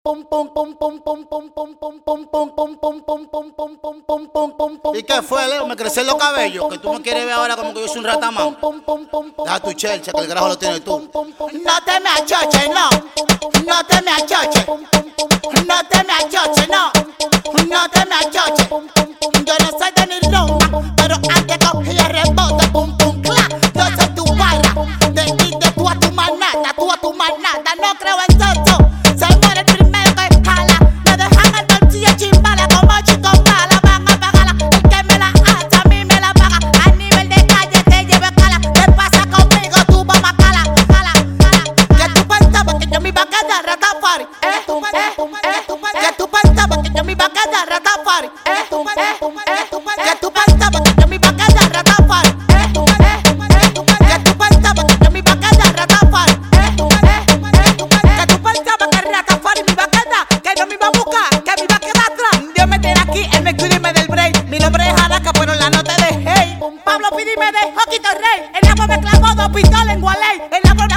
¿Y qué fue, Leo? Me crecen los cabellos, que tú me quieres ver ahora como que yo soy un ratamán. Deja tu chelcha, que el grajo lo tienes tú. No te me achoches, no. No te me achoches. No te me achoches, no. No te me achoches. Yo no soy de ni rumba, pero antes cogí el rebote, pum pum cla. Yo soy tu barra, de tú a tu manata, tú a tu manata. No creo en toto, se muere el primero que jala. Me dejan el bolsillo chimbala como chico mala. Van a pagarla, el que me la hace a mí me la paga. A nivel de calle te llevo cala. ¿Qué pasa conmigo? Tú vas a cala, cala, cala. Que tú pensabas que yo me iba a quedar ratafari, que tú pensabas que yo me iba a quedar ratafari, que tú pensabas que yo me iba a quedar ratafari, que tú pensabas que yo me iba a quedar ratafari, que tú pensabas que ratafari me iba a quedar, que no me iba a buscar, que me iba a quedar atrás. Dios me tiene aquí, él me cuida y me del break. Mi nombre es Araca, pero la nota de hey. Pablo Pidi me dejó Quito Rey. El agua me clavó 2 pistolas en Gualey. El agua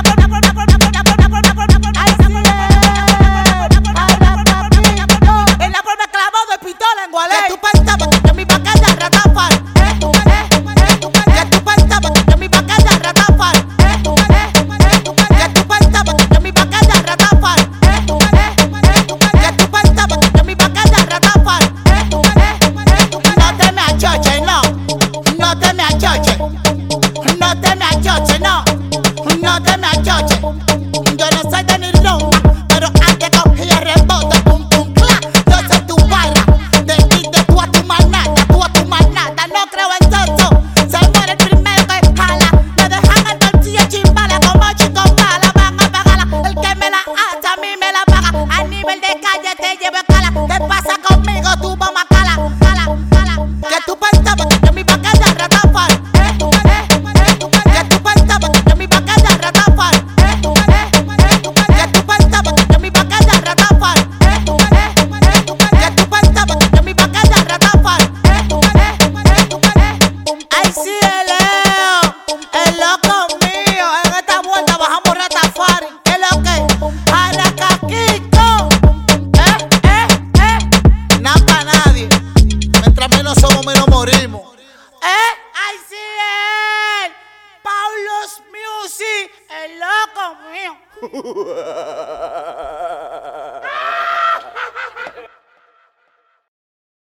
me clavó 2 pistolas en Gualey. Que tú pensabas que yo me iba a quedar ratafari, que tú pensabas que yo me iba a quedar ratafari, que tú pensabas que yo me iba a quedar ratafari, que tú pensabas que yo me iba a quedar ratafari. No te me achoches, no. No te me achoches. No te me achoches, no. No te me achoches. Yo no soy de ni rumba, pero antes cogí el rebote, pum pum cla. Yo soy tu barra, de tú a tu manata, tú a tu manata. No creo en toto, se muere el primero que jala. Me dejan el bolsillo chimbala como chico mala. Van a pagarla, el que me la hace a mí me la paga. A nivel de calle te llevo cala. ¿Qué pasa conmigo? Tú vas a cala, cala, cala. Que tú pensabas que yo me iba a quedar ratafari, que tú pensabas que yo me iba a quedar ratafari, que tú pensabas que yo me iba a quedar ratafari, que tú pensabas que yo me iba a quedar ratafari. Ay, sí, Leo, el loco mío. En esta vuelta bajamos ratafari. ¿Qué es lo que? Aracaquito. Nada para nadie. Mientras menos somos, menos morimos. Ay, sí, él. Paulo's Music, el loco mío.